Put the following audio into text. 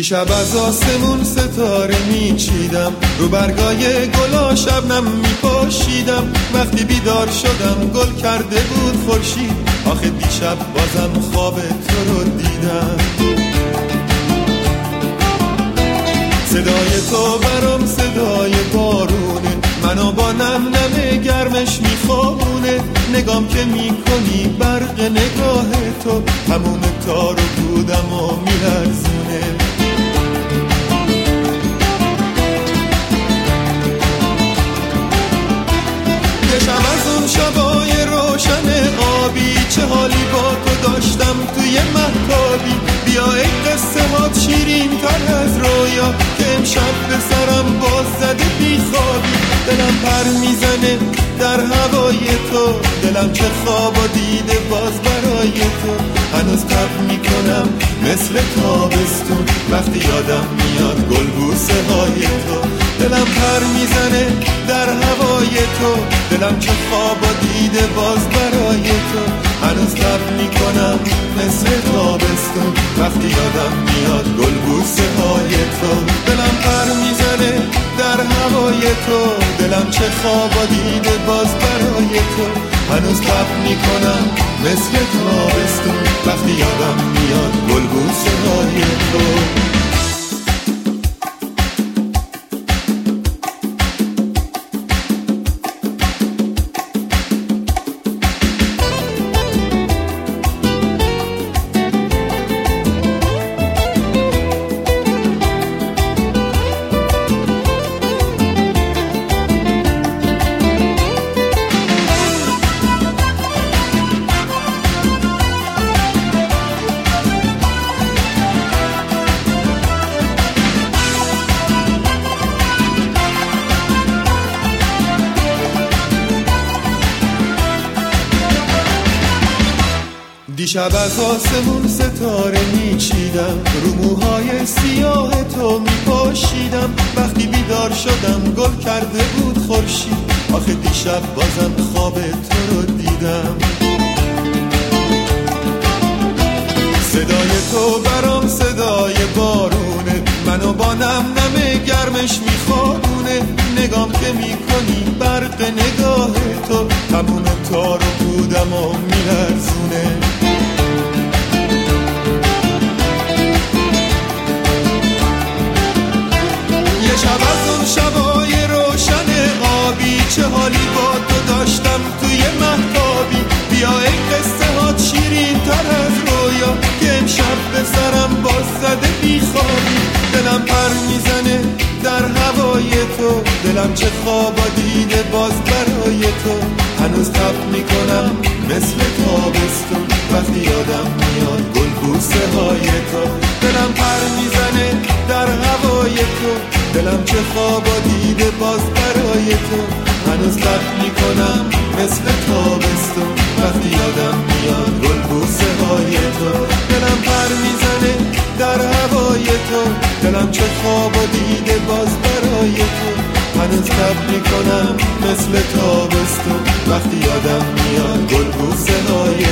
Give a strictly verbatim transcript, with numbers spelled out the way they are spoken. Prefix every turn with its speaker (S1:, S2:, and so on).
S1: دیشب از آسمون ستاره میچیدم، رو برگای گلا شبنم میپاشیدم. وقتی بیدار شدم گل کرده بود خورشید، آخه دیشب بازم خواب تو رو دیدم. صدای تو برام صدای بارونه، منو با نم نم گرمش میخوابونه. نگام که میکنی برق نگاه تو، تموم تارو بودم و میلرزونه. یشم از اون شبای روشن آبی، چه حالی با تو داشتم توی مهتابی. بیا ای قصه هات شیرین تر از رویا، که امشب به سرم باز زده بیخوابی. دلم پر میزنه در هوای تو، دلم چه خواب و دیده باز برای تو. هنوز تب میکنم مثل تابستون، وقتی یادم میاد گل بوسه های تو. دلم پر میزنه در هوای تو، دلم چه خواب و دیده باز برای تو. هنوز تب میکنم مثل تابستون، وقتی یادم میاد گل بوسه های تو. دلم پر میزنه در هوای تو، دلم چه خواب و دیده باز برای تو. هنوز تب میکنم مثل تابستون، وقتی یادم میاد گل بوسه های تو. دیشب از آسمون ستاره میچیدم، رو موهای سیاه تو میپاشیدم. وقتی بیدار شدم گل کرده بود خورشید، آخه دیشب بازم خواب تو رو دیدم. صدای تو برام صدای بارونه، منو با نم نم گرمش میخوابونه. نگام که میکنی برق نگاه تو، تموم تارو بودم و میلرزونه. یه شب از اون شبای روشن آبی، چه حالی با تو داشتم توی مهتابی. بیا ای قصه هات شیرین تر از رویا، که امشب به سرم باز زده بیخوابی. دلم پر میزنه در هوای تو، دلم چه خواب و دیده باز برای تو. هنوز تب میکنم مثل تابستون، وقتی یادم میاد گل بوسه های تو. دلم پر میزنه در هوای تو، دلم چه خواب و دیده باز برای تو. هنوز تب میکنم مثل تابستون، وقتی یادم میاد گل بوسه های تو. دلم پر میزنه در هوای تو، دلم چه خواب و دیده باز برای تو. هنوز تب میکنم مثل تابستون، وقتی یادم میاد گل بوسه های